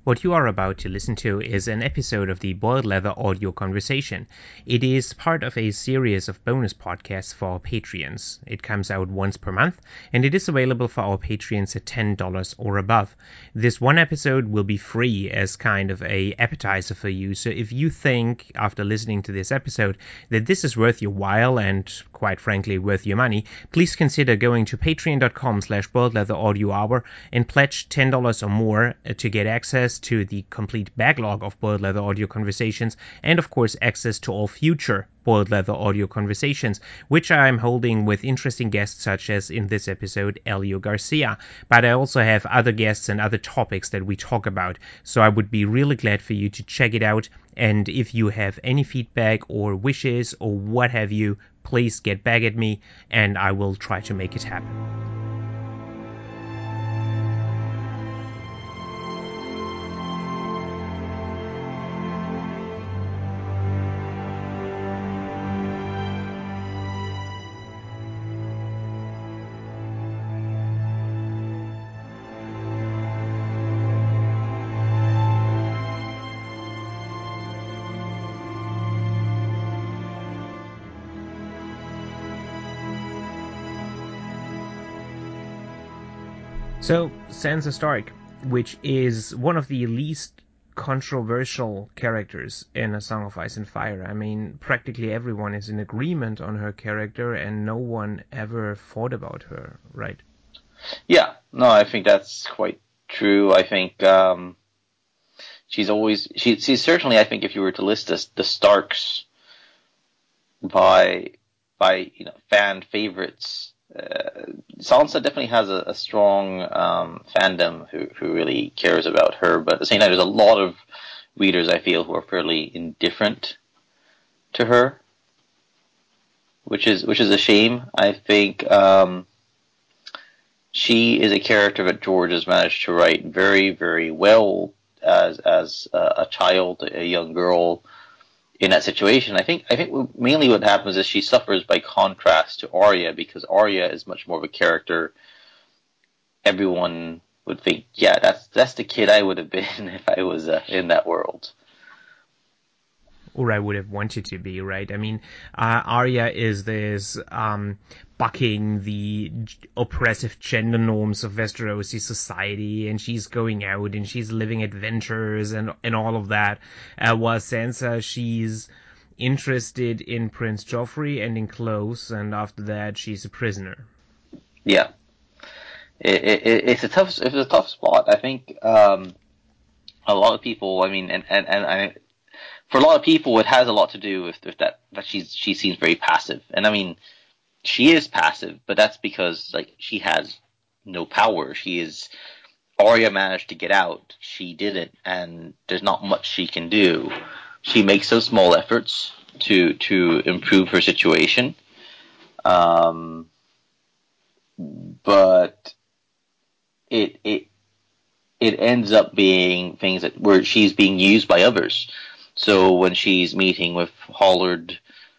What you are about to listen to is an episode of the Boiled Leather Audio Conversation. It is part of a series of bonus podcasts for our Patreons. It comes out once per month, and it is available for our Patreons at $10 or above. This one episode will be free as kind of a appetizer for you, so if you think, after listening to this episode, that this is worth your while and, quite frankly, worth your money, please consider going to patreon.com/boiledleatheraudiohour and pledge $10 or more to get access to the complete backlog of Boiled Leather Audio Conversations and, of course, access to all future Boiled Leather Audio Conversations, which I'm holding with interesting guests such as, in this episode, Elio Garcia. But I also have other guests and other topics that we talk about, so I would be really glad for you to check it out. And if you have any feedback or wishes or what have you, please get back at me, and I will try to make it happen. So, Sansa Stark, which is one of the least controversial characters in A Song of Ice and Fire. I mean, practically everyone is in agreement on her character, and no one ever fought about her, right? Yeah, no, I think that's quite true. I think she's certainly, I think, if you were to list the Starks by fan favorites, Sansa definitely has a strong fandom who really cares about her, but at the same time, there's a lot of readers, I feel, who are fairly indifferent to her, which is a shame. I think she is a character that George has managed to write very, very well as a child, a young girl in that situation. I think mainly what happens is she suffers by contrast to Arya, because Arya is much more of a character everyone would think, yeah, that's the kid I would have been if I was in that world. Or I would have wanted to be, right? I mean, Arya is this bucking the oppressive gender norms of Westerosi society, and she's going out and she's living adventures and all of that. While Sansa, she's interested in Prince Joffrey and in clothes, and after that, she's a prisoner. Yeah, it's a tough spot. I think a lot of people. I mean, for a lot of people, it has a lot to do with that she seems very passive, and I mean, she is passive, but that's because she has no power. Arya managed to get out. She didn't, and there's not much she can do. She makes those small efforts to improve her situation, but it ends up being things where she's being used by others. So when she's meeting with Hollard,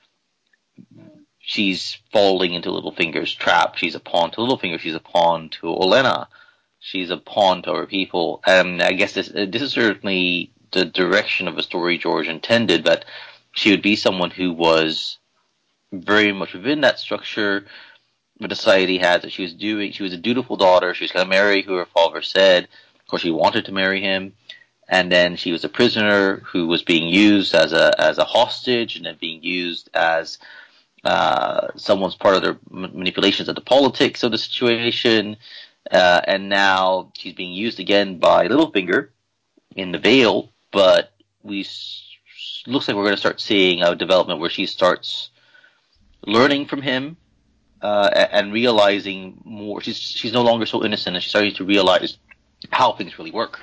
she's falling into Littlefinger's trap. She's a pawn to Littlefinger. She's a pawn to Olenna. She's a pawn to other people. And I guess this is certainly the direction of the story George intended, that she would be someone who was very much within that structure the society had, that she was a dutiful daughter. She was going to marry who her father said. Of course, she wanted to marry him. And then she was a prisoner who was being used as a hostage, and then being used as someone's part of their manipulations of the politics of the situation. And now she's being used again by Littlefinger in the Vale, but looks like we're going to start seeing a development where she starts learning from him and realizing more. She's no longer so innocent, and she's starting to realize how things really work.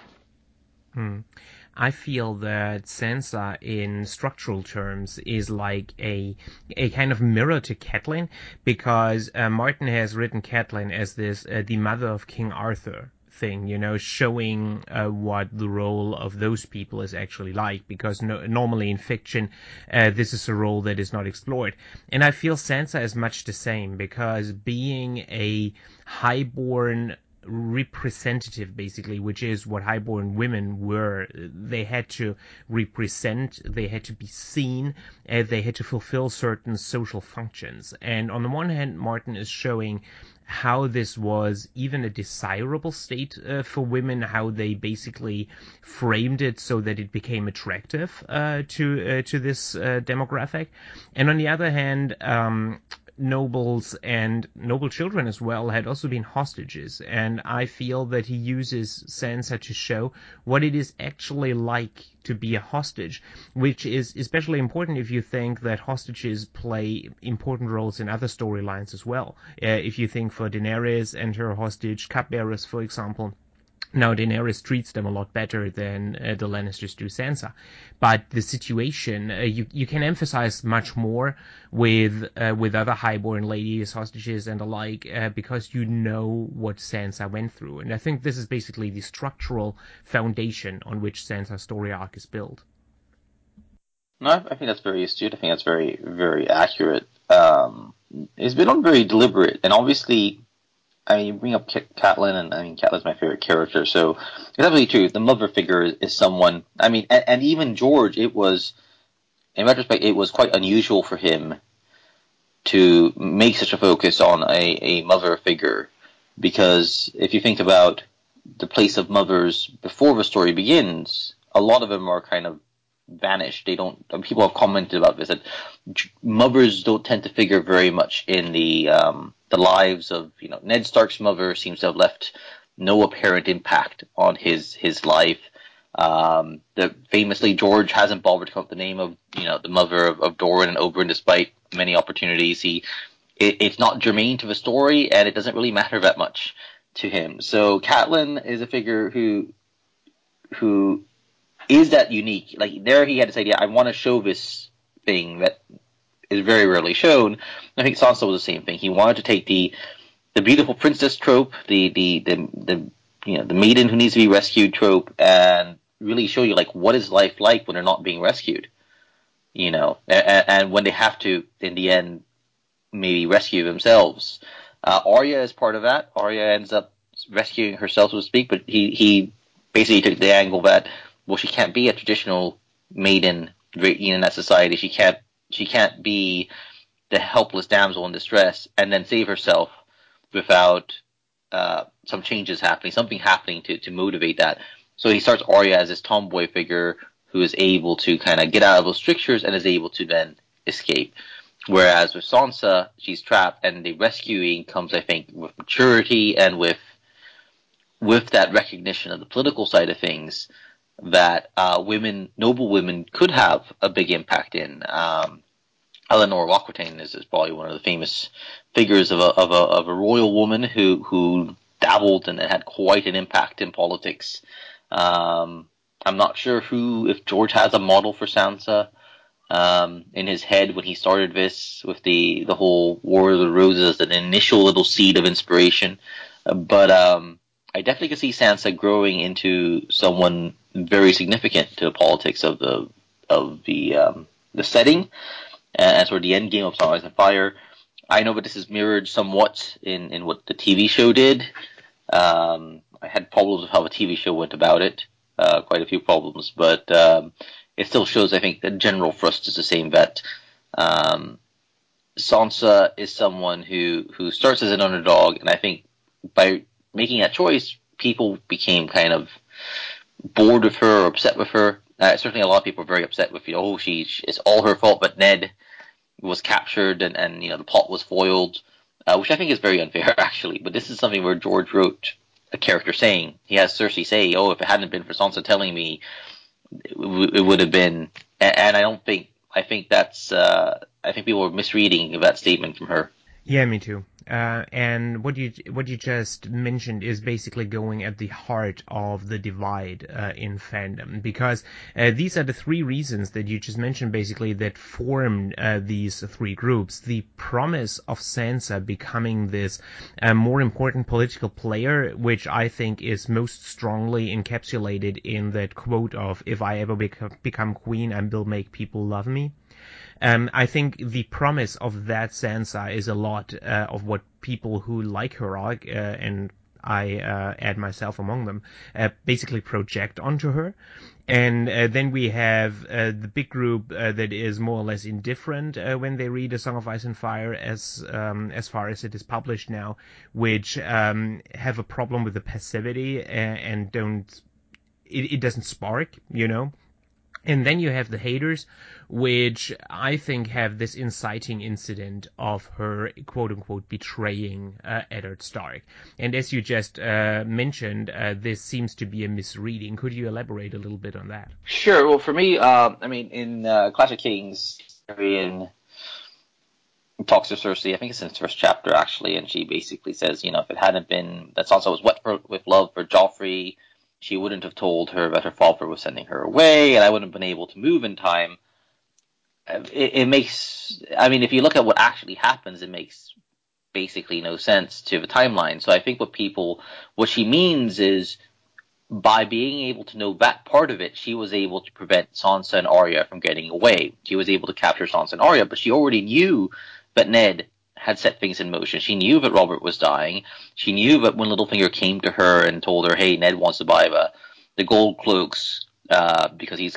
I feel that Sansa, in structural terms, is like a kind of mirror to Catelyn, because Martin has written Catelyn as this the mother of King Arthur thing, showing what the role of those people is actually like, because normally in fiction this is a role that is not explored. And I feel Sansa is much the same, because being a highborn representative, basically, which is what highborn women were. They had to represent, they had to be seen, they had to fulfill certain social functions. And on the one hand, Martin is showing how this was even a desirable state for women, how they basically framed it so that it became attractive to this demographic. And on the other hand, nobles and noble children as well had also been hostages, and I feel that he uses Sansa to show what it is actually like to be a hostage, which is especially important if you think that hostages play important roles in other storylines as well. If you think for Daenerys and her hostage cupbearers, for example. Now, Daenerys treats them a lot better than the Lannisters do Sansa. But the situation, you can emphasize much more with other highborn ladies, hostages, and the like, because you know what Sansa went through. And I think this is basically the structural foundation on which Sansa's story arc is built. No, I think that's very astute. I think that's very, very accurate. It's been very deliberate, and obviously, I mean, you bring up Catelyn, and I mean, Catelyn's my favorite character, so it's absolutely true. The mother figure is someone, I mean, and even George, it was, in retrospect, it was quite unusual for him to make such a focus on a mother figure, because if you think about the place of mothers before the story begins, a lot of them are kind of vanished. They don't. People have commented about this, that mothers don't tend to figure very much in the lives of, Ned Stark's mother seems to have no apparent impact on his life. Famously, George hasn't bothered to come up with the name of the mother of Doran and Oberyn, despite many opportunities. It's not germane to the story, and it doesn't really matter that much to him. So Catelyn is a figure who is that unique. Like, there he had this idea, I want to show this thing that is very rarely shown. I think Sansa was the same thing. He wanted to take the beautiful princess trope, the maiden who needs to be rescued trope, and really show you, like, what is life like when they're not being rescued, and when they have to, in the end, maybe rescue themselves. Arya is part of that. Arya ends up rescuing herself, so to speak, but he basically took the angle that, well, she can't be a traditional maiden in that society. She can't be the helpless damsel in distress and then save herself without some changes happening, something happening to motivate that. So he starts Arya as this tomboy figure who is able to kind of get out of those strictures and is able to then escape. Whereas with Sansa, she's trapped, and the rescuing comes, I think, with maturity and with that recognition of the political side of things that noble women could have a big impact in. Eleanor of Aquitaine is probably one of the famous figures of a royal woman who dabbled and had quite an impact in politics. I'm not sure if George has a model for Sansa in his head when he started this with the whole War of the Roses, an initial little seed of inspiration. But I definitely can see Sansa growing into someone very significant to the politics of the setting and sort of the end game of Song of Ice and Fire. I know that this is mirrored somewhat in what the TV show did. I had problems with how the TV show went about it, quite a few problems, but it still shows, I think, the general thrust is the same, that Sansa is someone who starts as an underdog, and I think by making that choice, people became kind of bored with her or upset with her. Certainly a lot of people are very upset with, it's all her fault, but Ned was captured and the plot was foiled, which I think is very unfair, actually. But this is something where George wrote a character saying, he has Cersei say, if it hadn't been for Sansa telling me, it would have been, and I think people are misreading that statement from her. Yeah, me too. And what you just mentioned is basically going at the heart of the divide in fandom, because these are the three reasons that you just mentioned, basically, that form these three groups. The promise of Sansa becoming this more important political player, which I think is most strongly encapsulated in that quote of, "If I ever become queen, I will make people love me." I think the promise of that Sansa is a lot of what people who like her arc and I add myself among them, basically project onto her. And then we have the big group that is more or less indifferent when they read A Song of Ice and Fire as far as it is published now, which have a problem with the passivity and don't. It doesn't spark, you know. And then you have the haters, which I think have this inciting incident of her, quote unquote, betraying Eddard Stark. And as you just mentioned, this seems to be a misreading. Could you elaborate a little bit on that? Sure. Well, for me, I mean, in Clash of Kings, Tyrion talks to Cersei. I think it's in the first chapter, actually, and she basically says, you know, if it hadn't been that Sansa was wet with love for Joffrey, she wouldn't have told her that her father was sending her away, and I wouldn't have been able to move in time. It makes, I mean, if you look at what actually happens, it makes basically no sense to the timeline. So I think what she means is, by being able to know that part of it, she was able to prevent Sansa and Arya from getting away. She was able to capture Sansa and Arya, but she already knew that Ned had set things in motion. She knew that Robert was dying. She knew that when Littlefinger came to her and told her, "Hey, Ned wants to buy the gold cloaks because he's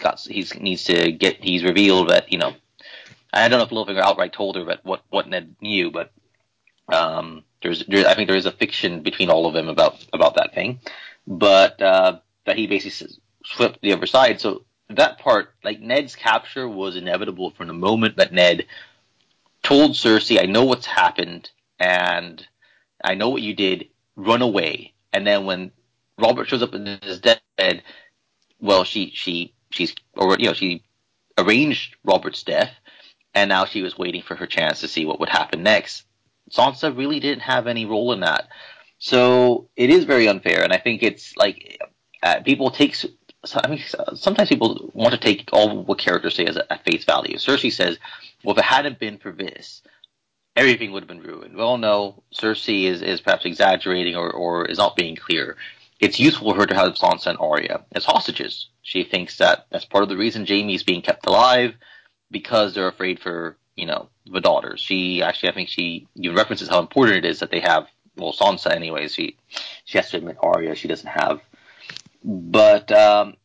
revealed that, you know." I don't know if Littlefinger outright told her that what Ned knew, but I think there is a fiction between all of them about that thing. But that he basically flipped the other side. So that part, like Ned's capture, was inevitable from the moment that Ned told Cersei, "I know what's happened, and I know what you did. Run away." And then when Robert shows up in his dead, well, she arranged Robert's death, and now she was waiting for her chance to see what would happen next. Sansa really didn't have any role in that. So it is very unfair, and I think it's like sometimes people want to take all what characters say as at face value. Cersei says, "Well, if it hadn't been for this, everything would have been ruined." Well, no, Cersei is perhaps exaggerating or is not being clear. It's useful for her to have Sansa and Arya as hostages. She thinks that that's part of the reason Jaime is being kept alive, because they're afraid for, you know, the daughters. I think she even references how important it is that they have, well, Sansa anyways, she has to admit Arya she doesn't have. But and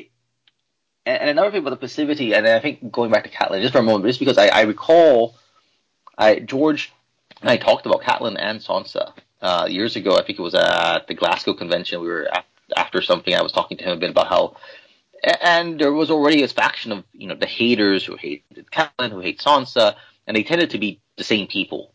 another thing about the passivity, and I think going back to Catelyn just for a moment, just because I recall George and I talked about Catelyn and Sansa years ago. I think it was at the Glasgow convention. We were after something. I was talking to him a bit about how, and there was already a faction of, you know, the haters who hated Catelyn, who hate Sansa, and they tended to be the same people.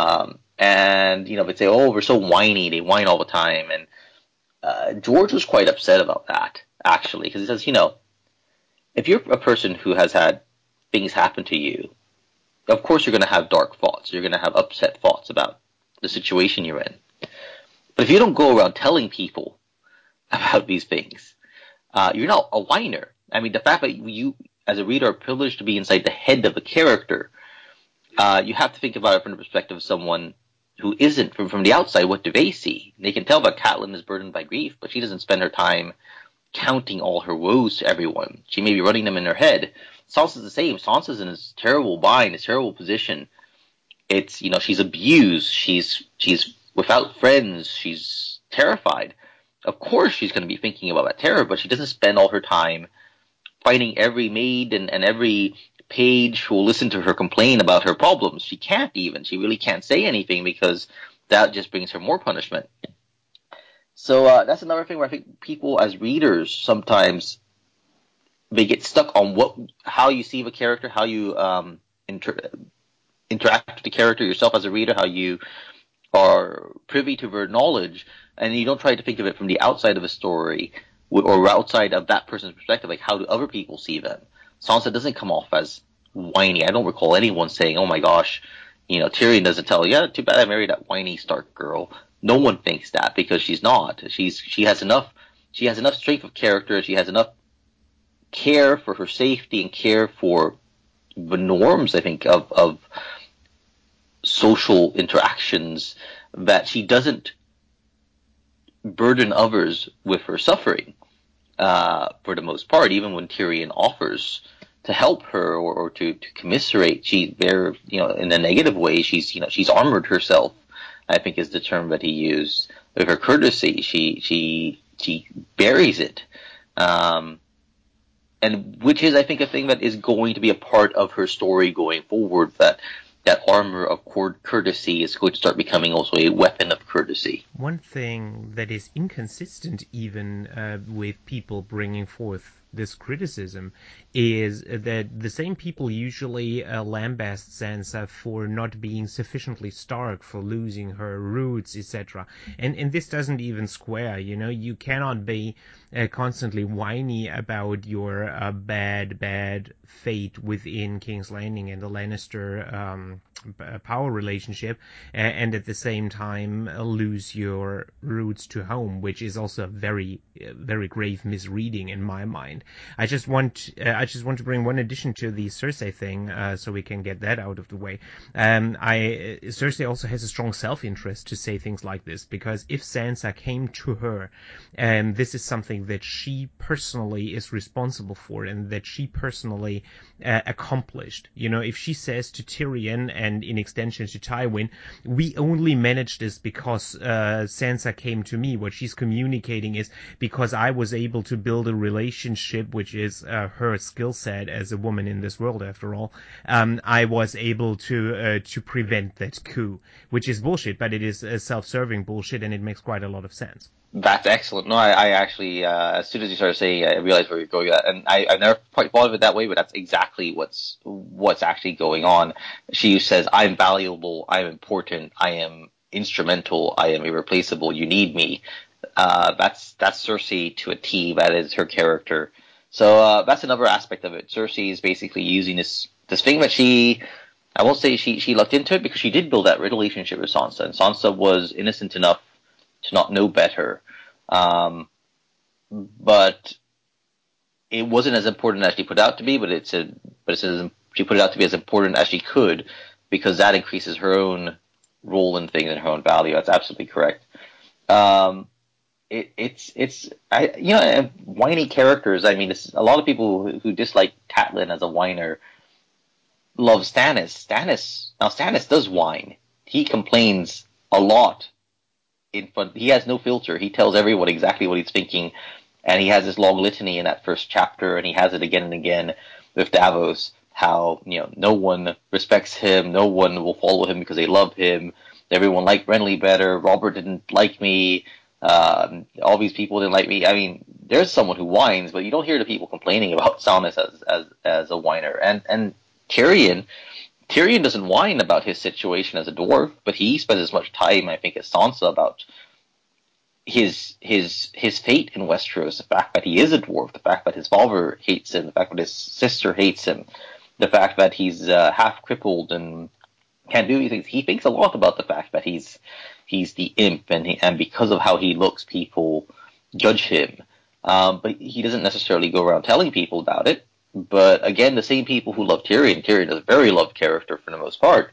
And, you know, they'd say, "Oh, we're so whiny." They whine all the time. And George was quite upset about that, actually, because he says, you know, if you're a person who has had things happen to you, of course you're going to have dark thoughts. You're going to have upset thoughts about the situation you're in. But if you don't go around telling people about these things, you're not a whiner. I mean, the fact that you, as a reader, are privileged to be inside the head of a character, you have to think about it from the perspective of someone who isn't. From the outside, what do they see? They can tell that Catelyn is burdened by grief, but she doesn't spend her time counting all her woes to everyone. She may be running them in her head. Sansa's the same. Sansa's in this terrible bind, this terrible position. It's, you know, she's abused. She's without friends. She's terrified. Of course she's going to be thinking about that terror, but she doesn't spend all her time fighting every maid and every page who will listen to her complain about her problems. She can't even. She really can't say anything because that just brings her more punishment. So that's another thing where I think people as readers sometimes they get stuck on how you see the character, how you interact with the character yourself as a reader, how you are privy to their knowledge, and you don't try to think of it from the outside of a story or outside of that person's perspective, like how do other people see them. Sansa doesn't come off as whiny. I don't recall anyone saying, "Oh my gosh, you know, Tyrion doesn't tell, yeah, too bad I married that whiny Stark girl." No one thinks that because she's not. She has enough strength of character. She has enough care for her safety and care for the norms, I think, of social interactions, that she doesn't burden others with her suffering for the most part. Even when Tyrion offers to help her or to commiserate, in a negative way, she's armored herself I think is the term that he used. With her courtesy, she buries it. And which is, I think, a thing that is going to be a part of her story going forward, that armor of courtesy is going to start becoming also a weapon of courtesy. One thing that is inconsistent even with people bringing forth this criticism is that the same people usually lambast Sansa for not being sufficiently stark, for losing her roots, etc. And this doesn't even square. You cannot be constantly whiny about your bad fate within King's Landing and the Lannister power relationship, and at the same time lose your roots to home, which is also a very grave misreading in my mind. I just want to bring one addition to the Cersei thing, so we can get that out of the way. Cersei also has a strong self-interest to say things like this, because if Sansa came to her, and this is something that she personally is responsible for and that she personally accomplished. If she says to Tyrion and in extension to Tywin, we only managed this because Sansa came to me, what she's communicating is, because I was able to build a relationship, which is her skill set as a woman in this world, after all, I was able to prevent that coup, which is bullshit, but it is self-serving bullshit, and it makes quite a lot of sense. That's excellent. No, I actually, as soon as you started saying, I realized where you're going with that, and I never quite thought of it that way, but that's exactly what's actually going on. She says, "I'm valuable, I'm important, I am instrumental, I am irreplaceable. You need me." That's Cersei to a T. That is her character. So that's another aspect of it. Cersei is basically using this thing that I won't say she looked into it, because she did build that relationship with Sansa, and Sansa was innocent enough to not know better. But it wasn't as important as she put it out to be, she put it out to be as important as she could, because that increases her own role in things and her own value. That's absolutely correct. Whiny characters. I mean, a lot of people who dislike Catelyn as a whiner love Stannis. Stannis does whine. He complains a lot. He has no filter. He tells everyone exactly what he's thinking, and he has this long litany in that first chapter, and he has it again and again with Davos. How no one respects him, no one will follow him because they love him. Everyone liked Renly better. Robert didn't like me. All these people didn't like me. I mean, there's someone who whines, but you don't hear the people complaining about Stannis as a whiner. And Tyrion doesn't whine about his situation as a dwarf, but he spends as much time, I think, as Sansa about his fate in Westeros, the fact that he is a dwarf, the fact that his father hates him, the fact that his sister hates him, the fact that he's half crippled and can't do anything. He thinks a lot about the fact that he's the imp, and because of how he looks, people judge him. But he doesn't necessarily go around telling people about it. But again, the same people who love Tyrion is a very loved character for the most part.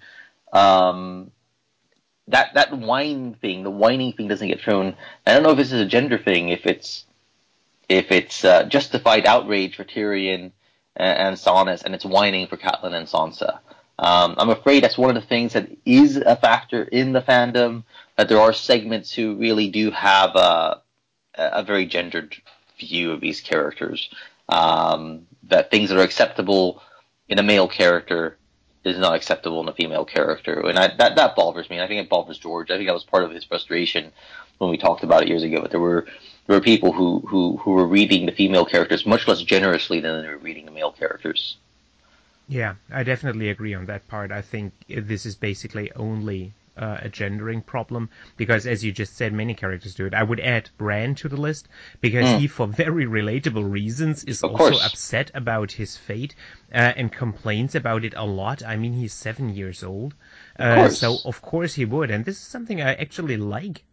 That the whining thing doesn't get shown. I don't know if this is a gender thing, if it's justified outrage for Tyrion and Stannis, and it's whining for Catelyn and Sansa. I'm afraid that's one of the things that is a factor in the fandom, that there are segments who really do have a very gendered view of these characters. That things that are acceptable in a male character is not acceptable in a female character, and that bothers me. And I think it bothers George. I think that was part of his frustration when we talked about it years ago. But there were people who were reading the female characters much less generously than they were reading the male characters. Yeah, I definitely agree on that part. I think this is basically only a gendering problem, because, as you just said, many characters do it. I would add Bran to the list, because he, for very relatable reasons, is also upset about his fate and complains about it a lot. I mean, he's 7 years old, so of course he would. And this is something I actually like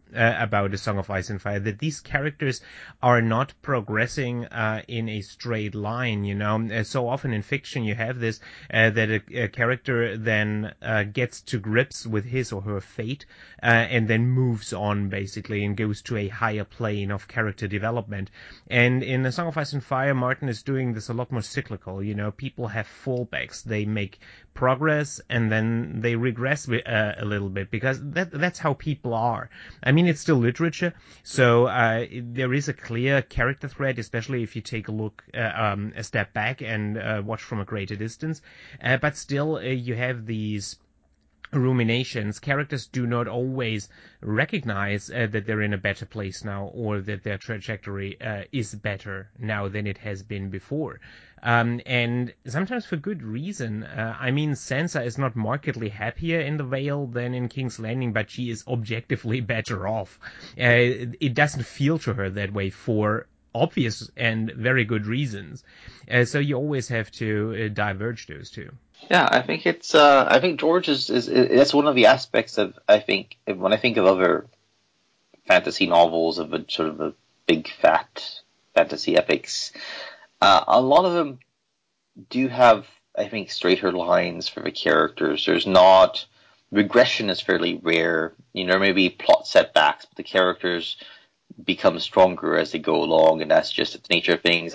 about A Song of Ice and Fire, that these characters are not progressing in a straight line. So often in fiction you have this that a character then gets to grips with his or her fate and then moves on basically and goes to a higher plane of character development. And in A Song of Ice and Fire, Martin is doing this a lot more cyclical. People have fallbacks. They make progress and then they regress a little bit, because that's how people are. I mean, it's still literature, so there is a clear character thread, especially if you take a look a step back and watch from a greater distance. But still, you have these ruminations. Characters do not always recognize that they're in a better place now, or that their trajectory is better now than it has been before. And sometimes for good reason. I mean, Sansa is not markedly happier in the Vale than in King's Landing, but she is objectively better off. It doesn't feel to her that way for obvious and very good reasons. So you always have to diverge those two. Yeah, I think it's. I think George is that's one of the aspects of. I think when I think of other fantasy novels of a sort of a big fat fantasy epics, a lot of them do have, I think, straighter lines for the characters. There's not regression is fairly rare. Maybe plot setbacks, but the characters become stronger as they go along, and that's just the nature of things.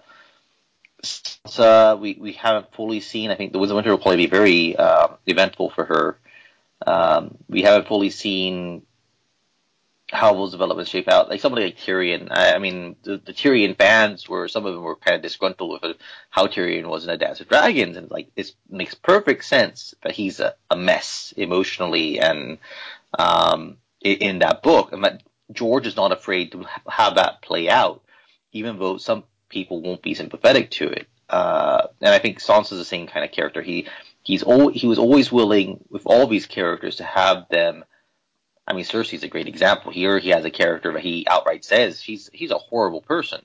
We haven't fully seen. I think The Winds of Winter will probably be very eventful for her. We haven't fully seen how those developments shape out. Like somebody like Tyrion. I mean, the Tyrion fans some of them were kind of disgruntled with how Tyrion was in A Dance with Dragons, and like this makes perfect sense that he's a mess emotionally and in that book, and that George is not afraid to have that play out, even though some people won't be sympathetic to it. And I think Sansa's the same kind of character. He was always willing with all these characters to have them. I mean, Cersei's a great example. Here he has a character that he outright says he's a horrible person.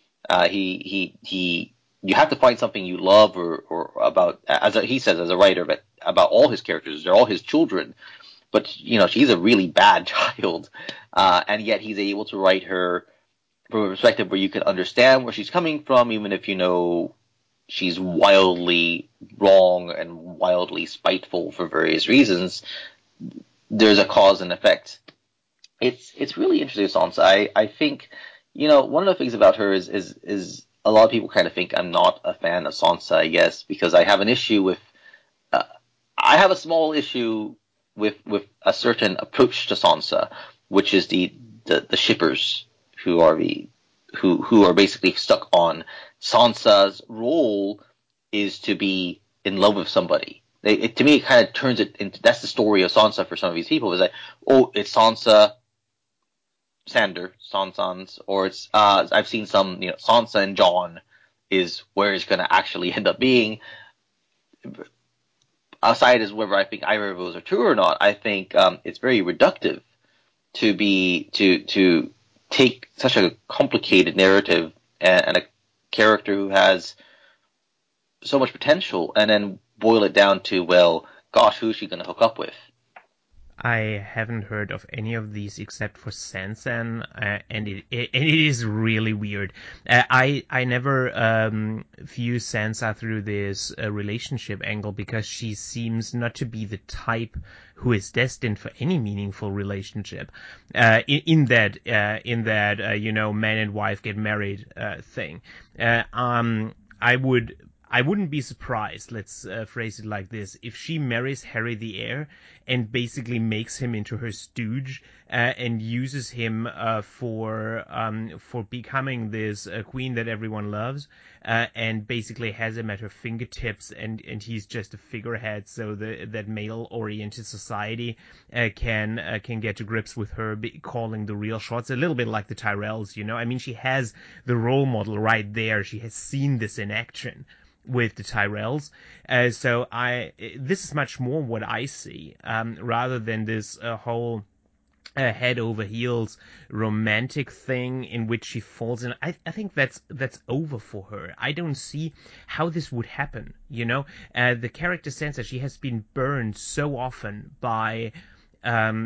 You have to find something you love or about, he says as a writer, but about all his characters. They're all his children. But, she's a really bad child. And yet he's able to write her from a perspective where you can understand where she's coming from, even if she's wildly wrong and wildly spiteful for various reasons. There's a cause and effect. It's really interesting, Sansa. I think, one of the things about her is a lot of people kind of think I'm not a fan of Sansa, I guess, because I have an issue with, I have a small issue with a certain approach to Sansa, which is the shippers who are basically stuck on Sansa's role is to be in love with somebody. To me, it kind of turns it into, that's the story of Sansa for some of these people, is like, oh, it's Sansa, Sansans, or it's, I've seen some, Sansa and Jon is where it's going to actually end up being. Aside as whether I think either of those are true or not, I think it's very reductive to take such a complicated narrative and a character who has so much potential and then boil it down to, well, gosh, who's she going to hook up with? I haven't heard of any of these except for Sansan, and it is really weird. I never view Sansa through this relationship angle, because she seems not to be the type who is destined for any meaningful relationship. In that man and wife get married thing. I wouldn't be surprised, let's phrase it like this, if she marries Harry the Heir and basically makes him into her stooge and uses him for becoming this queen that everyone loves, and basically has him at her fingertips, and he's just a figurehead, so that male-oriented society can get to grips with her calling the real shots, a little bit like the Tyrells. I mean, she has the role model right there. She has seen this in action with the Tyrells. So this is much more what I see, rather than this whole head over heels romantic thing in which she falls in. I think that's over for her. I don't see how this would happen. The character Sansa, she has been burned so often by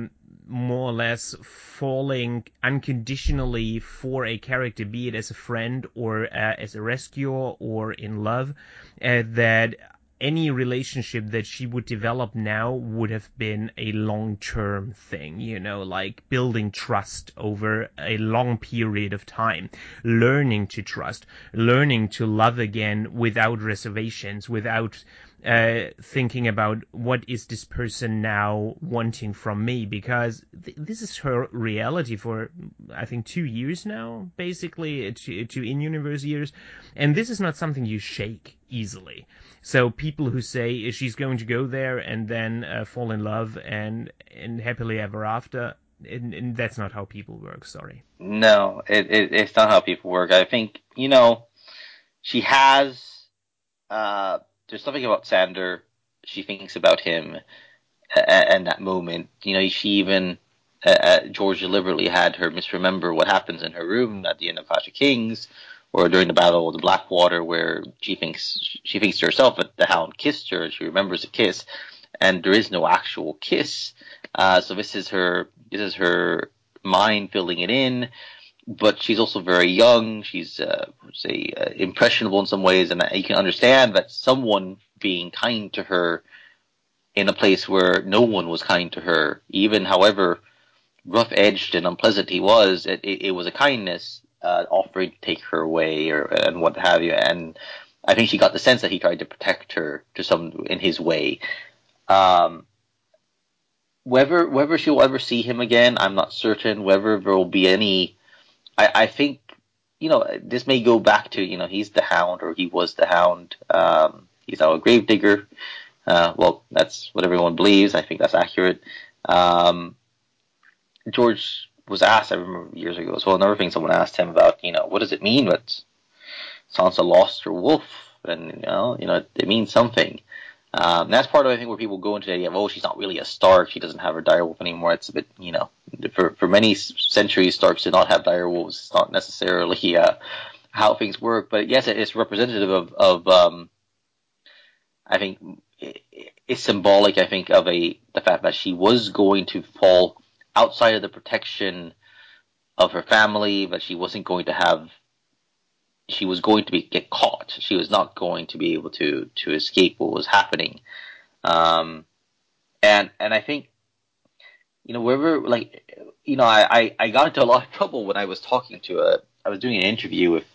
more or less falling unconditionally for a character, be it as a friend or as a rescuer or in love, that any relationship that she would develop now would have been a long-term thing, like building trust over a long period of time, learning to trust, learning to love again without reservations, without thinking about what is this person now wanting from me, because this is her reality for, I think, 2 years now, basically, to in-universe years, and this is not something you shake easily. So people who say she's going to go there and then fall in love and happily ever after, and that's not how people work, sorry. No, it's not how people work. I think, she has, there's something about Sander. She thinks about him and that moment. She even, George deliberately had her misremember what happens in her room at the end of Clash of Kings, or during the Battle of the Blackwater, where she thinks to herself that the Hound kissed her, and she remembers a kiss, and there is no actual kiss. So this is her mind filling it in. But she's also very young. She's, impressionable in some ways, and you can understand that someone being kind to her in a place where no one was kind to her, even however rough-edged and unpleasant he was, it was a kindness, offering to take her away and what have you. And I think she got the sense that he tried to protect her in his way. Whether she'll ever see him again, I'm not certain. Whether there will be any, I think, this may go back to, he's the Hound, or he was the Hound. He's now a gravedigger. Well, that's what everyone believes. I think that's accurate. George was asked, I remember years ago as well, another thing someone asked him about, what does it mean that Sansa lost her wolf? And, it means something. And that's part of, I think, where people go into the idea of, she's not really a Stark, she doesn't have her direwolf anymore. It's a bit, for many centuries, Starks did not have direwolves. It's not necessarily how things work, but yes, it's representative of I think, it's symbolic, I think, of the fact that she was going to fall outside of the protection of her family, but she wasn't going to she was going to get caught. She was not going to be able to escape what was happening. And I think, wherever, I got into a lot of trouble when I was I was doing an interview with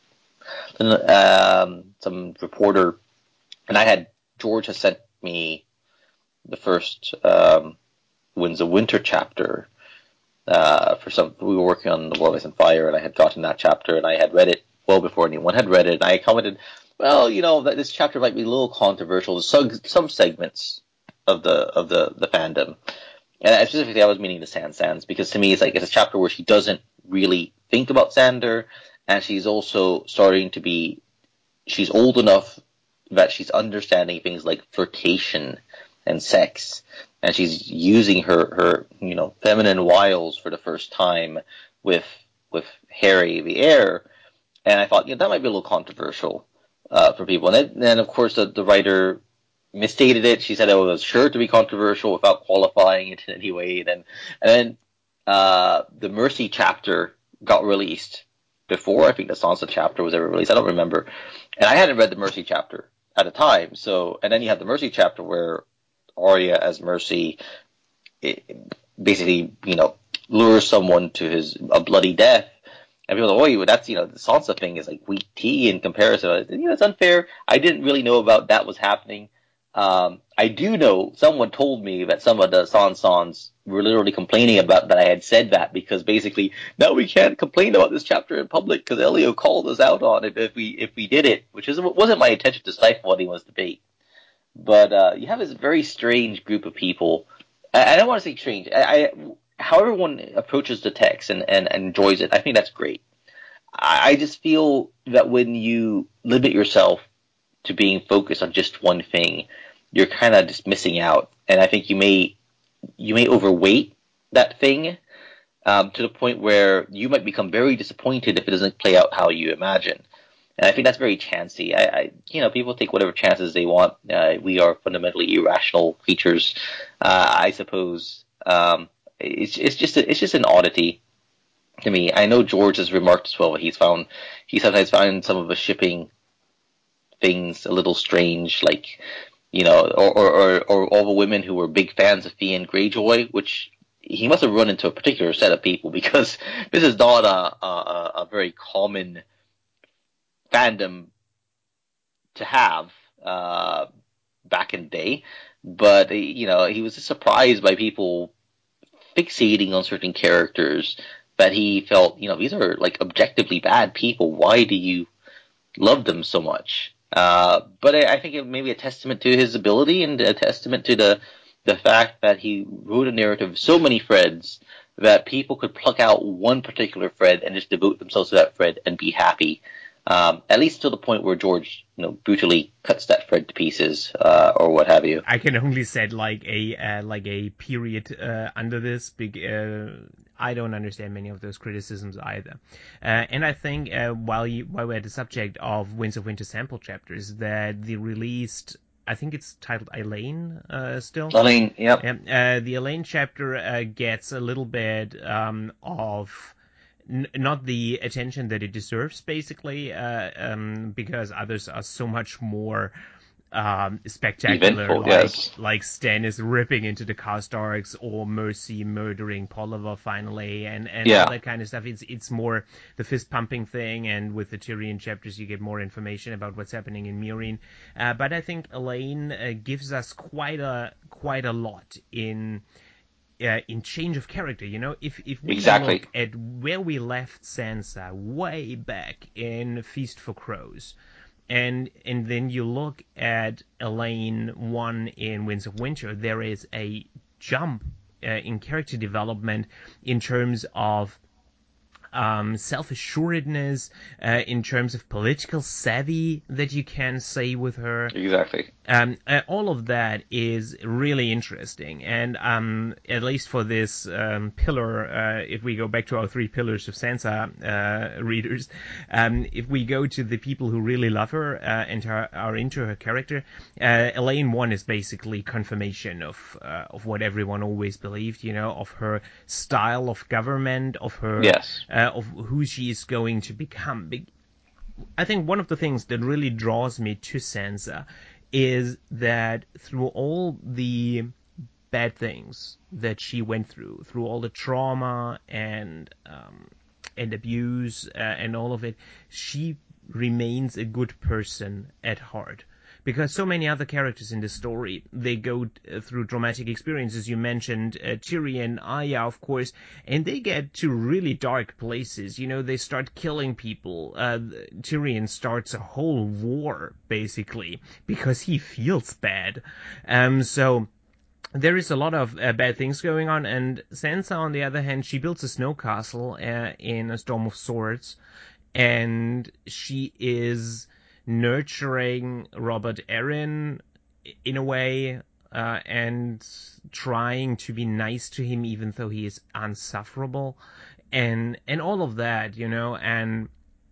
some reporter, and George has sent me the first Winds of Winter chapter. We were working on The World Ice and Fire, and I had gotten that chapter, and I had read it well before anyone had read it. And I commented, well, that this chapter might be a little controversial to some segments of the fandom. And specifically, I was meaning the Sands, because to me, it's a chapter where she doesn't really think about Sander, and she's also starting to be. She's old enough that she's understanding things like flirtation and sex, and she's using her feminine wiles for the first time with Harry the heir. And I thought, that might be a little controversial for people. And then of course, the writer misstated it. She said it was sure to be controversial without qualifying it in any way. And then the Mercy chapter got released before I think the Sansa chapter was ever released. I don't remember. And I hadn't read the Mercy chapter at the time. And then you have the Mercy chapter where Arya as Mercy basically, lures someone to a bloody death. And people go, that's, the Sansa thing is like weak tea in comparison. It's unfair. I didn't really know about that was happening. I do know someone told me that some of the Sansons were literally complaining about that I had said that, because basically now we can't complain about this chapter in public because Elio called us out on it if we did it, which wasn't my intention to stifle anyone's debate. But you have this very strange group of people. I don't want to say strange. However one approaches the text and enjoys it, I think that's great. I just feel that when you limit yourself to being focused on just one thing, you're kind of just missing out. And I think you may overweight that thing to the point where you might become very disappointed if it doesn't play out how you imagine. And I think that's very chancy. People take whatever chances they want. We are fundamentally irrational creatures, I suppose. it's just an oddity to me. I know George has remarked as well. He sometimes found some of the shipping things a little strange, like, or all the women who were big fans of Theon Greyjoy, which he must have run into a particular set of people, because this is not a very common fandom to have back in the day. But he was just surprised by people fixating on certain characters that he felt, these are like objectively bad people. Why do you love them so much? But I think it may be a testament to his ability, and a testament to the fact that he wrote a narrative of so many threads that people could pluck out one particular thread and just devote themselves to that thread and be happy. At least to the point where George, brutally cuts that thread to pieces, or what have you. I can only set like a period under this. I don't understand many of those criticisms either. And I think while we're at the subject of Winds of Winter sample chapters, that the released, I think it's titled Elaine still. Elaine, yep. The Elaine chapter gets a little bit of not the attention that it deserves, basically, because others are so much more spectacular, Eventful, yes. Like Stannis ripping into the Karstarks, or Mercy murdering Polliver finally, and all that kind of stuff. It's more the fist pumping thing, and with the Tyrion chapters you get more information about what's happening in Meereen. But I think Elaine gives us quite a lot in change of character. If we look at where we left Sansa way back in Feast for Crows, and then you look at Elaine 1 in Winds of Winter, there is a jump in character development in terms of self-assuredness, in terms of political savvy that you can say with her. Exactly. All of that is really interesting, and at least for this pillar, if we go back to our 3 pillars of Sansa readers, if we go to the people who really love her and are into her character, Elaine 1 is basically confirmation of what everyone always believed, of her style of government, of her of who she is going to become. I think one of the things that really draws me to Sansa is that through all the bad things that she went through all the trauma and abuse and all of it, she remains a good person at heart. Because so many other characters in the story, they go through traumatic experiences. You mentioned Tyrion, Arya, of course, and they get to really dark places. They start killing people. Tyrion starts a whole war, basically, because he feels bad. So there is a lot of bad things going on, and Sansa, on the other hand, she builds a snow castle in A Storm of Swords, and she is nurturing Robert Arryn in a way, and trying to be nice to him even though he is unsufferable, and all of that, and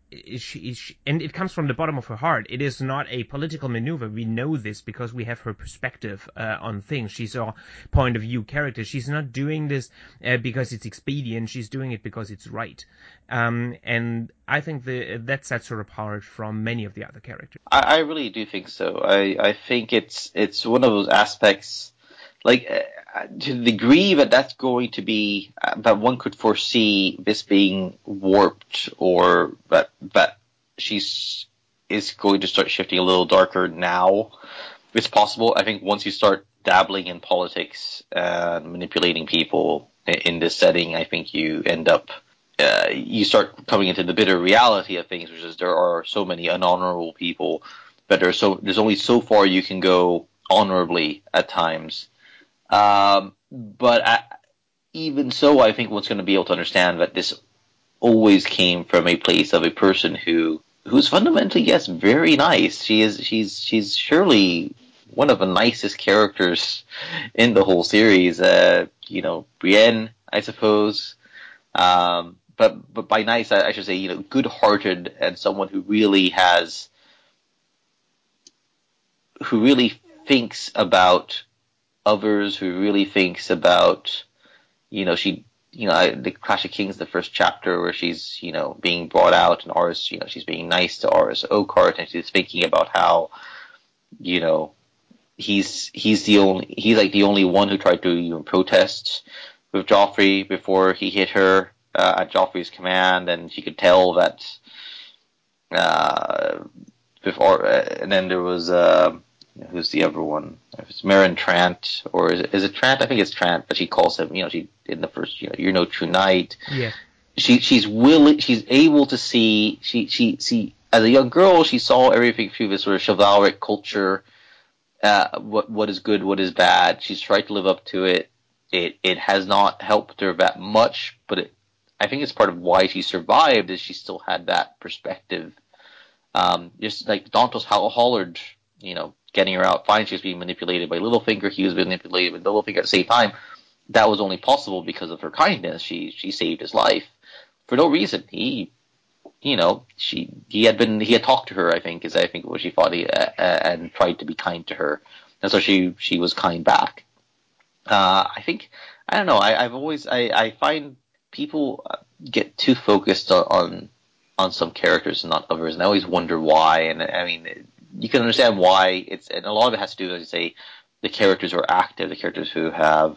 and it comes from the bottom of her heart. It is not a political maneuver. We know this because we have her perspective on things. She's a point of view character. She's not doing this because it's expedient. She's doing it because it's right. And I think that sets her apart from many of the other characters. I really do think so. I think it's one of those aspects, like, to the degree that that's going to be, that one could foresee this being warped, or that is going to start shifting a little darker now. It's possible. I think once you start dabbling in politics and manipulating people in this setting, I think you end up, you start coming into the bitter reality of things, which is there are so many unhonorable people, but there's only so far you can go honorably at times. But even so, I think one's going to be able to understand that this always came from a place of a person who's fundamentally, yes, very nice. She's surely one of the nicest characters in the whole series. Brienne, I suppose. But by nice, I should say, good-hearted, and someone who really thinks about others, who really thinks about the Clash of Kings, the first chapter where she's, being brought out, and Oris, she's being nice to Oris Oakheart, and she's thinking about how, he's like the only one who tried to even protest with Joffrey before he hit her at Joffrey's command, and she could tell that before. And then there was who's the other one? It's Meryn Trant, or is it Trant? I think it's Trant, but she calls him. She in the first. You're no true knight. Yeah. She's willing. She's able to see. She as a young girl, she saw everything through this sort of chivalric culture. What is good, what is bad. She's tried to live up to it. It has not helped her that much, but I think it's part of why she survived, is she still had that perspective. Just like Dontos Hollard, getting her out, fine, she was being manipulated by Littlefinger, he was being manipulated by Littlefinger at the same time. That was only possible because of her kindness. She saved his life for no reason. He had talked to her, I think what she thought, and tried to be kind to her, and so she was kind back. I don't know. I find people get too focused on some characters and not others, and I always wonder why. And I mean, you can understand why and a lot of it has to do, as you say, the characters who are active, the characters who have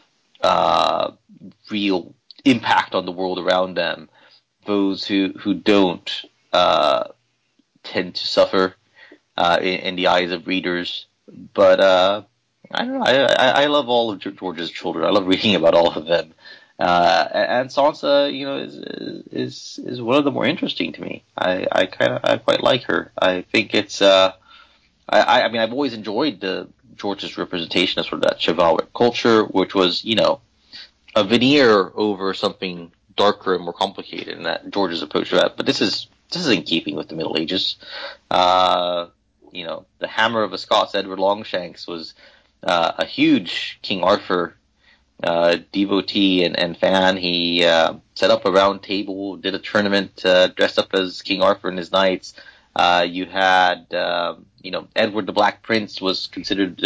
real impact on the world around them. Those who don't tend to suffer in the eyes of readers. But I don't know. I love all of George's children. I love reading about all of them. And Sansa, is one of the more interesting to me. I quite like her. I think it's I mean, I've always enjoyed George's representation of sort of that chivalric culture, which was, a veneer over something darker and more complicated, and that George's approach to that. But this is in keeping with the Middle Ages. The Hammer of the Scots, Edward Longshanks, was a huge King Arthur devotee and fan. He set up a round table, did a tournament, dressed up as King Arthur and his knights. You had, Edward the Black Prince was considered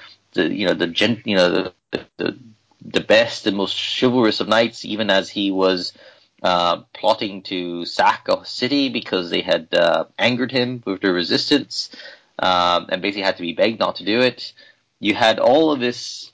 the best and most chivalrous of knights, even as he was plotting to sack a city because they had angered him with their resistance, and basically had to be begged not to do it. You had all of this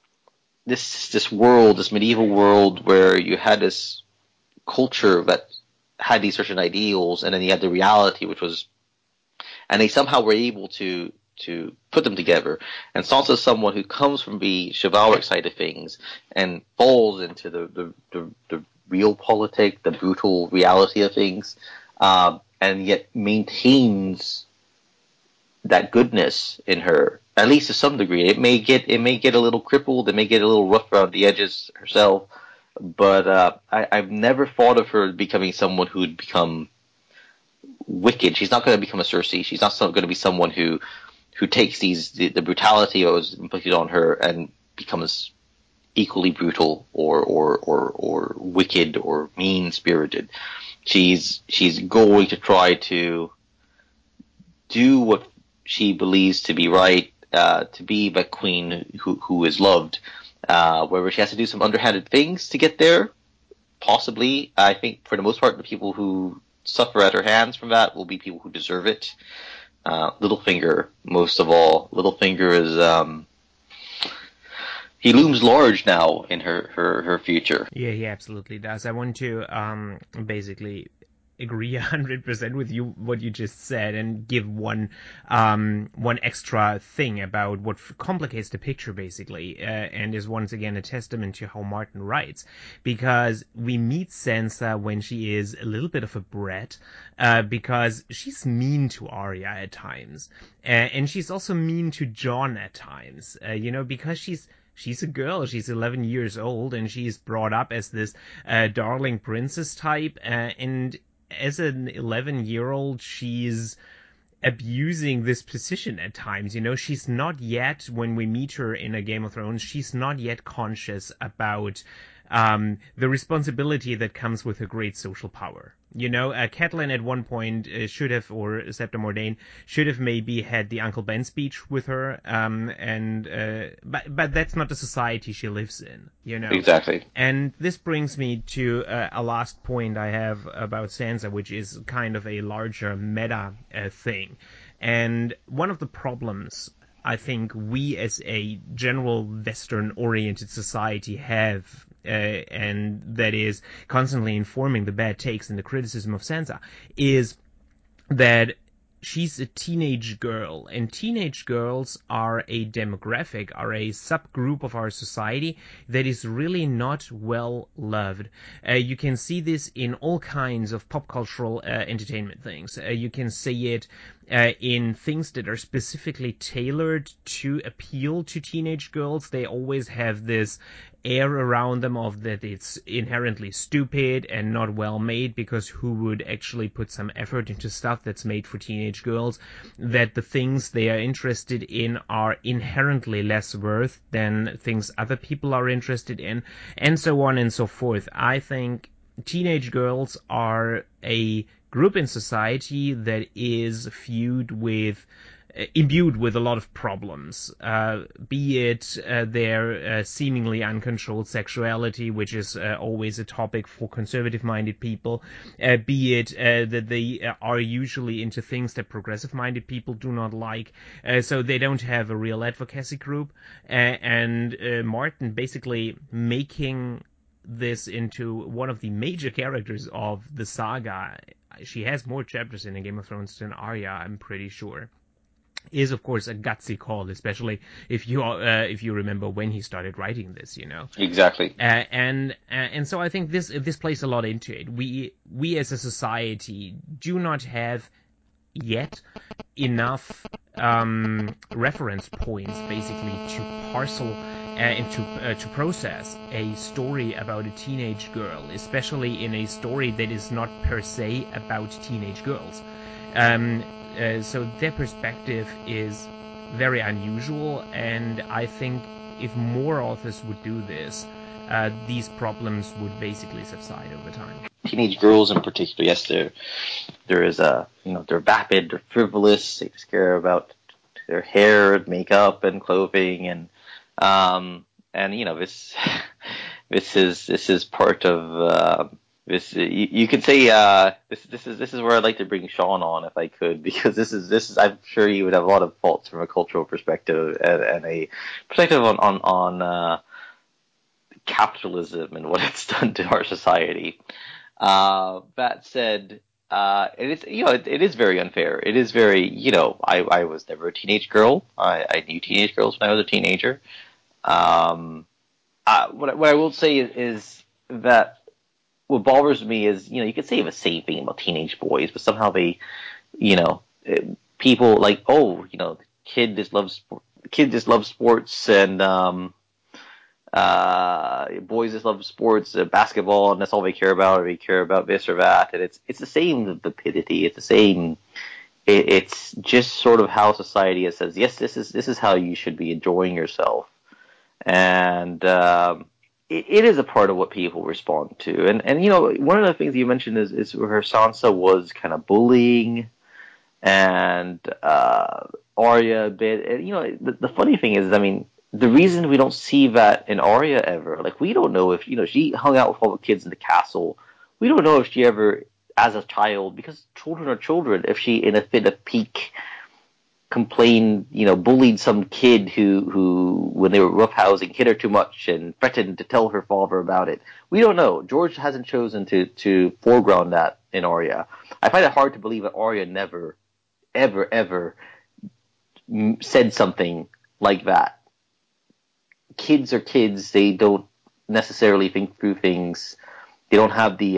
world, this medieval world, where you had this culture that had these certain ideals, and then you had the reality, which was, and they somehow were able to put them together. And Sansa is someone who comes from the chivalric side of things and falls into the real politic, the brutal reality of things, and yet maintains that goodness in her, at least to some degree. It may get a little crippled, it may get a little rough around the edges herself, but I've never thought of her becoming someone who would become wicked. She's not going to become a Cersei. She's not going to be someone who takes the brutality that was inflicted on her and becomes equally brutal or wicked or mean spirited. She's going to try to do what she believes to be right, to be the queen who is loved. Whether she has to do some underhanded things to get there, possibly. I think for the most part, the people who suffer at her hands from that will be people who deserve it. Littlefinger, most of all. Littlefinger is, he looms large now in her future. Yeah, he absolutely does. I want to basically agree 100% with you, what you just said, and give one extra thing about what complicates the picture, basically, and is once again a testament to how Martin writes, because we meet Sansa when she is a little bit of a brat, because she's mean to Arya at times, and she's also mean to Jon at times, because she's a girl. She's 11 years old, and she's brought up as this darling princess type. And as an 11-year-old, she's abusing this position at times. She's not yet, when we meet her in a Game of Thrones, she's not yet conscious about the responsibility that comes with a great social power. You know, Catelyn at one point should have, or Septa Mordane should have maybe had the Uncle Ben speech with her, but that's not the society she lives in, you know. Exactly. And this brings me to a last point I have about Sansa, which is kind of a larger meta thing. And one of the problems I think we as a general Western-oriented society have, and that is constantly informing the bad takes and the criticism of Sansa, is that she's a teenage girl, and teenage girls are a demographic, are a subgroup of our society that is really not well loved. You can see this in all kinds of pop cultural entertainment things. You can see it in things that are specifically tailored to appeal to teenage girls. They always have this air around them of that it's inherently stupid and not well made, because who would actually put some effort into stuff that's made for teenage girls, that the things they are interested in are inherently less worth than things other people are interested in, and so on and so forth. I think teenage girls are a group in society that is imbued with a lot of problems, be it their seemingly uncontrolled sexuality, which is always a topic for conservative-minded people, be it that they are usually into things that progressive-minded people do not like, so they don't have a real advocacy group, and Martin basically making this into one of the major characters of the saga. She has more chapters in Game of Thrones than Arya, I'm pretty sure. Is of course a gutsy call, especially if you remember when he started writing this, you know. Exactly. And so I think this plays a lot into it. We as a society do not have yet enough reference points basically to parcel and to process a story about a teenage girl, especially in a story that is not per se about teenage girls. So their perspective is very unusual, and I think if more authors would do this, these problems would basically subside over time. Teenage girls in particular, yes, there is they're vapid, they're frivolous, they just care about their hair, makeup, and clothing, and this is part of this. You could say this is where I'd like to bring Sean on if I could, because this is I'm sure he would have a lot of faults from a cultural perspective and a perspective on capitalism and what it's done to our society. That said, it is very unfair. It is very, I was never a teenage girl. I knew teenage girls when I was a teenager. What I will say is that what bothers me is, you could say the same thing about teenage boys, but somehow they, people like, the kid just loves sports, and boys just love sports, basketball, and that's all they care about, or they care about this or that, and it's the same vapidity, it's the same. It's just sort of how society says, yes, this is how you should be enjoying yourself, and it is a part of what people respond to, and one of the things you mentioned is where Sansa was kind of bullying, and Arya a bit, and the funny thing is, I mean, the reason we don't see that in Arya ever, like, we don't know if, she hung out with all the kids in the castle. We don't know if she ever, as a child, because children are children, if she, in a fit of pique, complained, bullied some kid who, when they were roughhousing, hit her too much and threatened to tell her father about it. We don't know. George hasn't chosen to foreground that in Arya. I find it hard to believe that Arya never, ever, ever said something like that. Kids are kids. They don't necessarily think through things. They don't have the,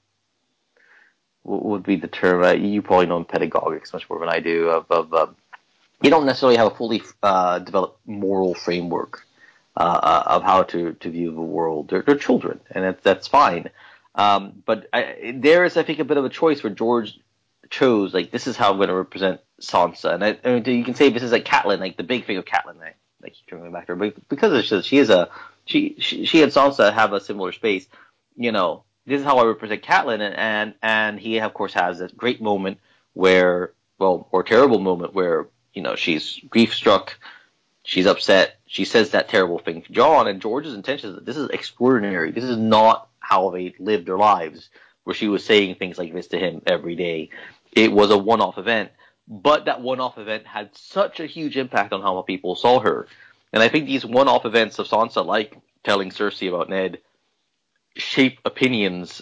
what would be the term? You probably know in pedagogics much more than I do. You don't necessarily have a fully developed moral framework of how to view the world. They're children, and that's fine. But there is, I think, a bit of a choice where George chose, like, this is how I'm going to represent Sansa. And I mean, you can say this is like Catelyn, like the big thing of Catelyn, right? I keep coming back to her, but because she is a she and Sansa have a similar space. This is how I represent Catelyn, and he of course has a great moment where, or terrible moment where she's grief struck, she's upset, she says that terrible thing to Jon, and George's intention is that this is extraordinary. This is not how they lived their lives, where she was saying things like this to him every day. It was a one-off event, but that one-off event had such a huge impact on how people saw her. And I think these one-off events of Sansa, like telling Cersei about Ned, shape opinions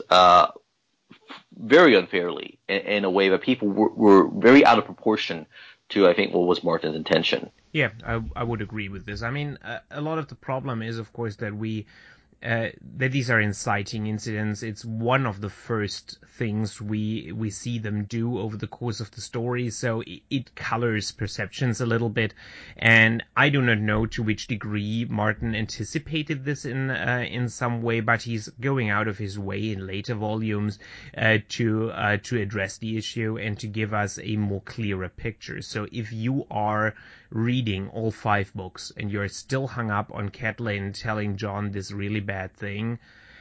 very unfairly in a way that people were very out of proportion to, I think, what was Martin's intention. Yeah, I would agree with this. I mean, a lot of the problem is, of course, that that these are inciting incidents. It's one of the first things we see them do over the course of the story, so it colors perceptions a little bit. And I do not know to which degree Martin anticipated this in some way, but he's going out of his way in later volumes to address the issue and to give us a more clearer picture. So if you are reading all 5 books and you're still hung up on Catelyn telling Jon this really bad thing,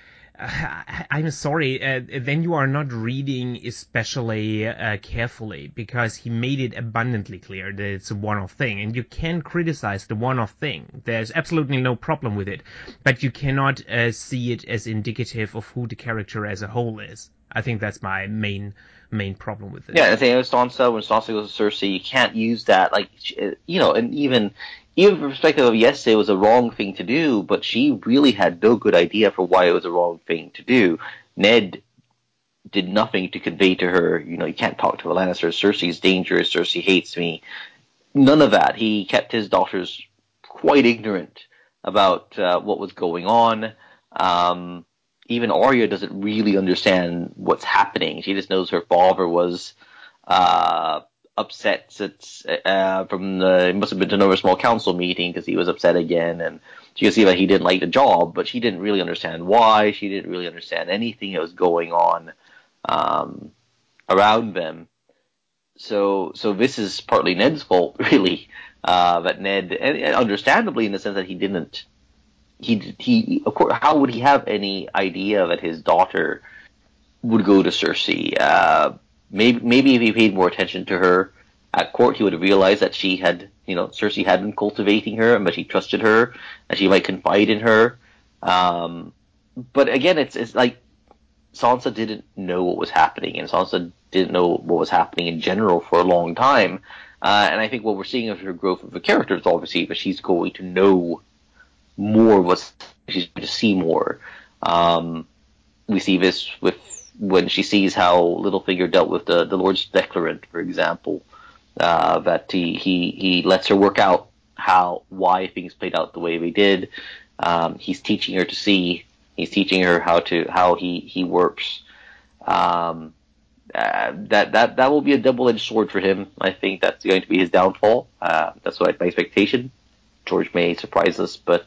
I'm sorry, then you are not reading especially carefully, because he made it abundantly clear that it's a one-off thing, and you can criticize the one-off thing. There's absolutely no problem with it, but you cannot see it as indicative of who the character as a whole is. I think that's my main problem with it. Yeah, I think Sansa, when Sansa goes to Cersei, you can't use that, and even from the perspective of, yes, it was a wrong thing to do, but she really had no good idea for why it was a wrong thing to do. Ned did nothing to convey to her, you can't talk to the Lannisters, Cersei's dangerous, Cersei hates me. None of that. He kept his daughters quite ignorant about what was going on. Even Arya doesn't really understand what's happening. She just knows her father was upset it must have been another small council meeting because he was upset again, and she could see that he didn't like the job, but she didn't really understand why. She didn't really understand anything that was going on around them. So this is partly Ned's fault, really. That Ned, and understandably in the sense that he didn't. He of course, how would he have any idea that his daughter would go to Cersei? Maybe if he paid more attention to her at court, he would have realized that she had, Cersei had been cultivating her, and that she trusted her, and she might confide in her. But again, it's like Sansa didn't know what was happening, and Sansa didn't know what was happening in general for a long time. And I think what we're seeing of her growth of the character is obviously that she's going to know more, she's going to see more. We see this with when she sees how Littlefinger dealt with the Lord's Declarant, for example, that he lets her work out why things played out the way they did. He's teaching her to see. He's teaching her how he works. That will be a double-edged sword for him. I think that's going to be his downfall. That's my expectation. George may surprise us, but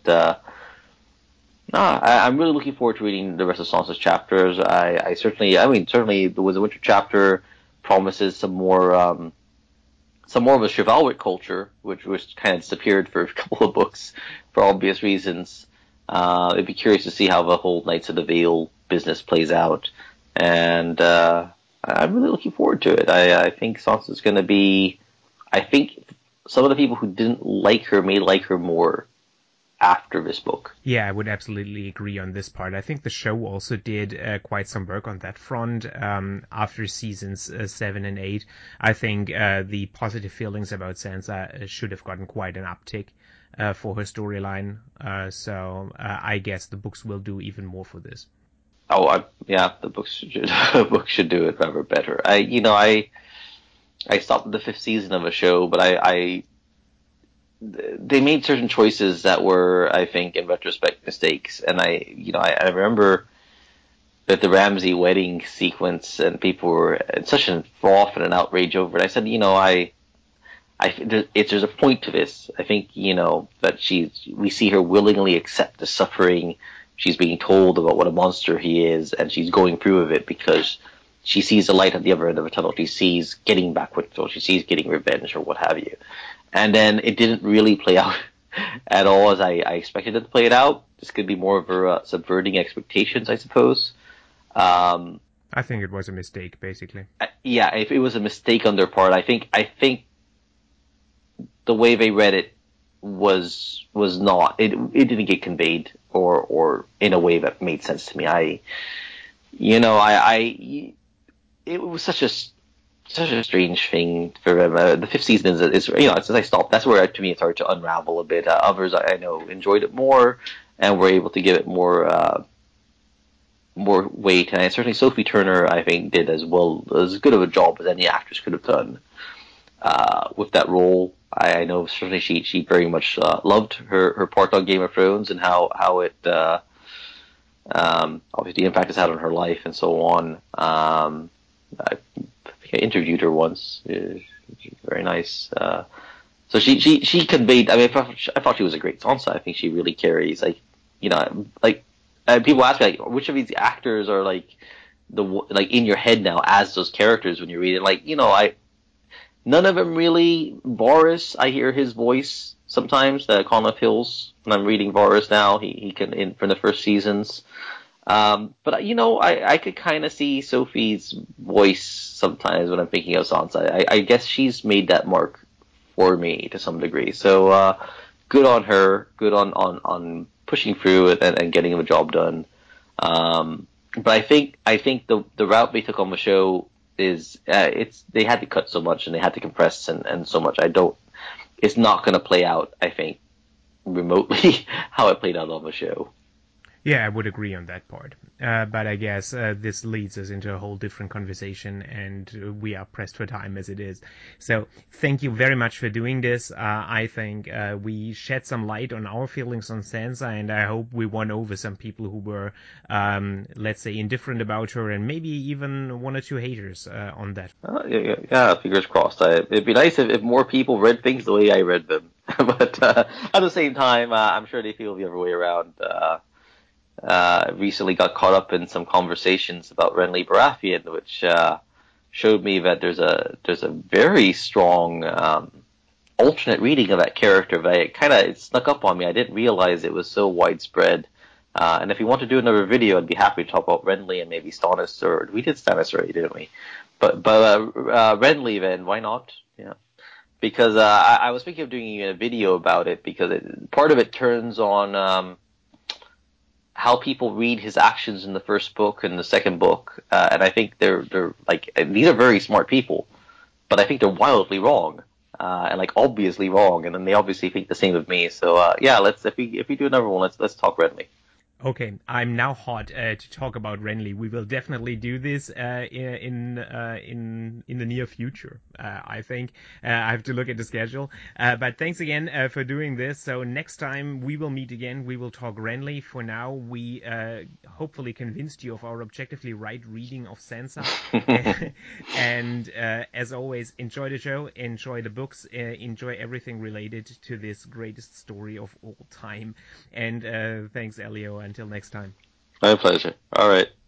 I'm really looking forward to reading the rest of Sansa's chapters. Certainly the Winter chapter promises some more of a chivalric culture, which kind of disappeared for a couple of books for obvious reasons. It'd be curious to see how the whole Knights of the Vale business plays out, and I'm really looking forward to it. I think Sansa's going to be. I think some of the people who didn't like her may like her more after this book. Yeah, I would absolutely agree on this part. I think the show also did quite some work on that front after seasons 7 and 8. I think the positive feelings about Sansa should have gotten quite an uptick for her storyline. So I guess the books will do even more for this. The books should do it rather better. I stopped at the 5th season of a show, but they made certain choices that were, I think, in retrospect, mistakes. And I remember that the Ramsay wedding sequence, and people were in such an froth and an outrage over it. I said, there's a point to this. I think, that we see her willingly accept the suffering. She's being told about what a monster he is, and she's going through with it because she sees the light at the other end of the tunnel. She sees getting back with, or she sees getting revenge, or what have you. And then it didn't really play out at all as I expected it to play it out. This could be more of a subverting expectations, I suppose. Um, I think it was a mistake, basically. yeah, if it was a mistake on their part, I think the way they read it was not it didn't get conveyed or in a way that made sense to me. It was such a strange thing for them. The fifth season is since I stopped, that's where to me it started to unravel a bit. Others I know enjoyed it more and were able to give it more weight. And certainly Sophie Turner, I think, did as good of a job as any actress could have done with that role. I know certainly she very much loved her part on Game of Thrones and how it obviously the impact it's had on her life and so on. I think I interviewed her once. She's very nice. So she conveyed. I mean, I thought she was a great Sansa. I think she really carries people ask me like, which of these actors are like in your head now as those characters when you read it. None of them really. Varys, I hear his voice sometimes. Conleth Hills. When I'm reading Varys now, he can in from the first seasons. But I could kind of see Sophie's voice sometimes when I'm thinking of Sansa. I guess she's made that mark for me to some degree. So good on her. Good on pushing through it and getting the job done. But I think the route they took on the show is they had to cut so much and they had to compress and so much. It's not going to play out. I think remotely how it played out on the show. Yeah, I would agree on that part. But I guess this leads us into a whole different conversation, and we are pressed for time as it is. So thank you very much for doing this. I think we shed some light on our feelings on Sansa, and I hope we won over some people who were, let's say, indifferent about her, and maybe even one or two haters on that. Yeah, fingers crossed. It'd be nice if more people read things the way I read them. But at the same time, I'm sure they feel the other way around. Recently got caught up in some conversations about Renly Baratheon, which showed me that there's a very strong alternate reading of that character that it snuck up on me. I didn't realize it was so widespread. And if you want to do another video, I'd be happy to talk about Renly and maybe Stannis, or we did Stannis already, didn't we? But Renly, then why not? Yeah, because I was thinking of doing a video about it because part of it turns on how people read his actions in the first book and the second book, and I think they're like these are very smart people, but I think they're wildly wrong. And obviously wrong, and then they obviously think the same of me. So yeah, let's if we do another one, let's talk Renly. Okay, I'm now hot to talk about Renly. We will definitely do this in the near future. I think I have to look at the schedule. But thanks again for doing this. So next time we will meet again. We will talk Renly. For now, we hopefully convinced you of our objectively right reading of Sansa. And as always, enjoy the show, enjoy the books, enjoy everything related to this greatest story of all time. And thanks, Elio. Until next time. My pleasure. All right.